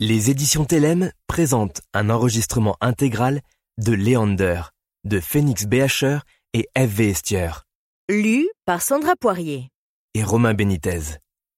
Les éditions Thelem présentent un enregistrement intégral de Léander, de Phoenix Beacher et F.V. Estier. Lu par Sandra Poirier Et Romain Benitez.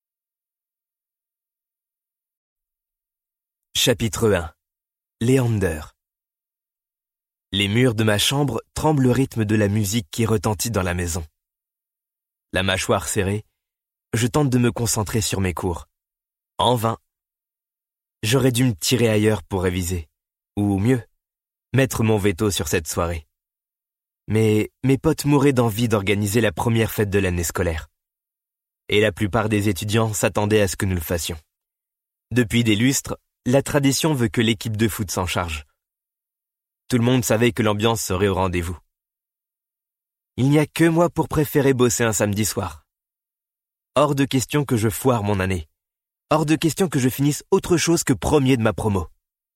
Chapitre 1. Léander. Les murs de ma chambre tremblent au rythme de la musique qui retentit dans la maison. La mâchoire serrée, je tente de me concentrer sur mes cours. En vain. J'aurais dû me tirer ailleurs pour réviser. Ou mieux, mettre mon veto sur cette soirée. Mais mes potes mouraient d'envie d'organiser la première fête de l'année scolaire. Et la plupart des étudiants s'attendaient à ce que nous le fassions. Depuis des lustres, la tradition veut que l'équipe de foot s'en charge. Tout le monde savait que l'ambiance serait au rendez-vous. Il n'y a que moi pour préférer bosser un samedi soir. Hors de question que je foire mon année. Hors de question que je finisse autre chose que premier de ma promo.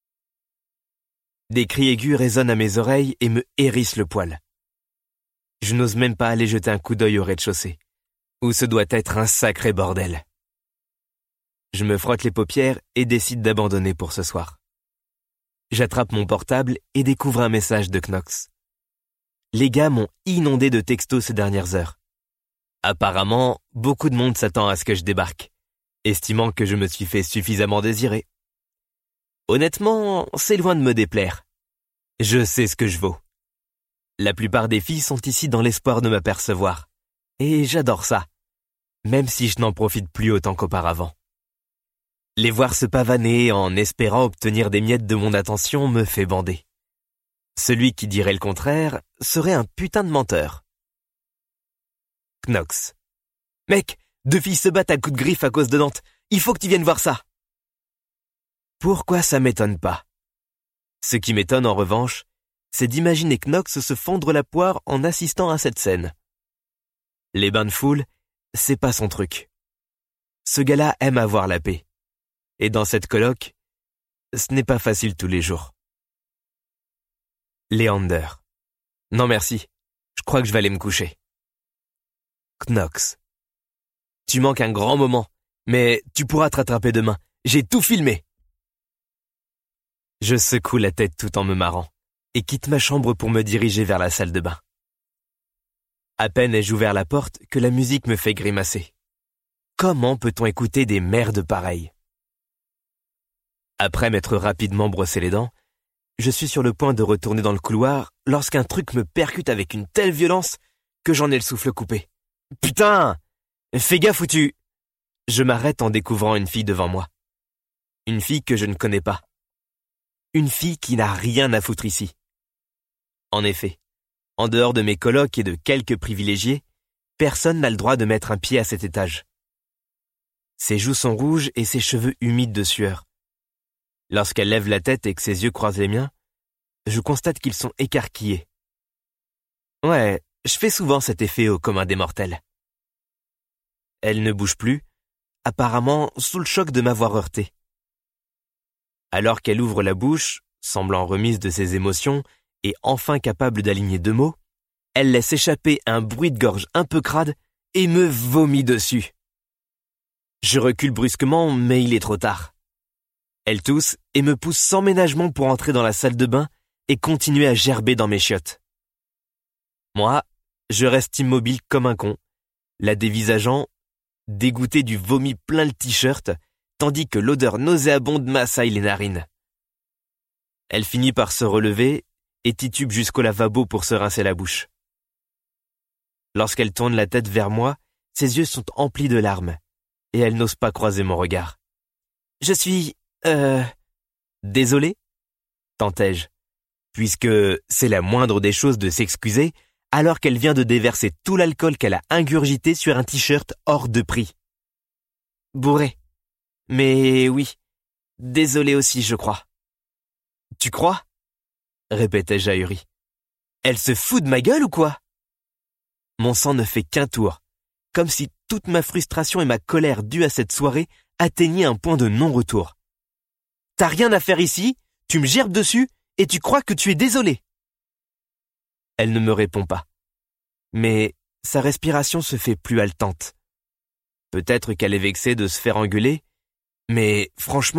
Des cris aigus résonnent à mes oreilles et me hérissent le poil. Je n'ose même pas aller jeter un coup d'œil au rez-de-chaussée, où ce doit être un sacré bordel. Je me frotte les paupières et décide d'abandonner pour ce soir. J'attrape mon portable et découvre un message de Knox. Les gars m'ont inondé de textos ces dernières heures. Apparemment, beaucoup de monde s'attend à ce que je débarque, estimant que je me suis fait suffisamment désirer. Honnêtement, c'est loin de me déplaire. Je sais ce que je vaux. La plupart des filles sont ici dans l'espoir de m'apercevoir. Et j'adore ça, même si je n'en profite plus autant qu'auparavant. Les voir se pavaner en espérant obtenir des miettes de mon attention me fait bander. Celui qui dirait le contraire serait un putain de menteur. Knox. Mec, 2 filles se battent à coups de griffe à cause de Nantes. Il faut que tu viennes voir ça. Pourquoi ça m'étonne pas? Ce qui m'étonne en revanche, c'est d'imaginer Knox se fondre la poire en assistant à cette scène. Les bains de foule, c'est pas son truc. Ce gars-là aime avoir la paix. Et dans cette coloc, ce n'est pas facile tous les jours. Léander. Non merci, je crois que je vais aller me coucher. Knox. Tu manques un grand moment, mais tu pourras te rattraper demain. J'ai tout filmé. Je secoue la tête tout en me marrant et quitte ma chambre pour me diriger vers la salle de bain. À peine ai-je ouvert la porte que la musique me fait grimacer. Comment peut-on écouter des merdes pareilles? Après m'être rapidement brossé les dents, je suis sur le point de retourner dans le couloir lorsqu'un truc me percute avec une telle violence que j'en ai le souffle coupé. Putain! Fais gaffe ou tu... Je m'arrête en découvrant une fille devant moi. Une fille que je ne connais pas. Une fille qui n'a rien à foutre ici. En effet, en dehors de mes colocs et de quelques privilégiés, personne n'a le droit de mettre un pied à cet étage. Ses joues sont rouges et ses cheveux humides de sueur. Lorsqu'elle lève la tête et que ses yeux croisent les miens, je constate qu'ils sont écarquillés. Ouais, je fais souvent cet effet au commun des mortels. Elle ne bouge plus, apparemment sous le choc de m'avoir heurté. Alors qu'elle ouvre la bouche, semblant remise de ses émotions et enfin capable d'aligner 2 mots, elle laisse échapper un bruit de gorge un peu crade et me vomit dessus. Je recule brusquement, mais il est trop tard. Elle tousse et me pousse sans ménagement pour entrer dans la salle de bain et continuer à gerber dans mes chiottes. Moi, je reste immobile comme un con, la dévisageant, dégoûté du vomi plein le t-shirt, tandis que l'odeur nauséabonde m'assaille les narines. Elle finit par se relever et titube jusqu'au lavabo pour se rincer la bouche. Lorsqu'elle tourne la tête vers moi, ses yeux sont emplis de larmes et elle n'ose pas croiser mon regard. Je suis... Désolé, tentai-je, puisque c'est la moindre des choses de s'excuser alors qu'elle vient de déverser tout l'alcool qu'elle a ingurgité sur un t-shirt hors de prix. Bourré. Mais oui, désolé aussi, je crois. Tu crois? Répétais-je ahuri. Elle se fout de ma gueule ou quoi? Mon sang ne fait qu'un tour, comme si toute ma frustration et ma colère due à cette soirée atteignaient un point de non-retour. T'as rien à faire ici, tu me gerbes dessus et tu crois que tu es désolé. Elle ne me répond pas. Mais sa respiration se fait plus haletante. Peut-être qu'elle est vexée de se faire engueuler, mais franchement,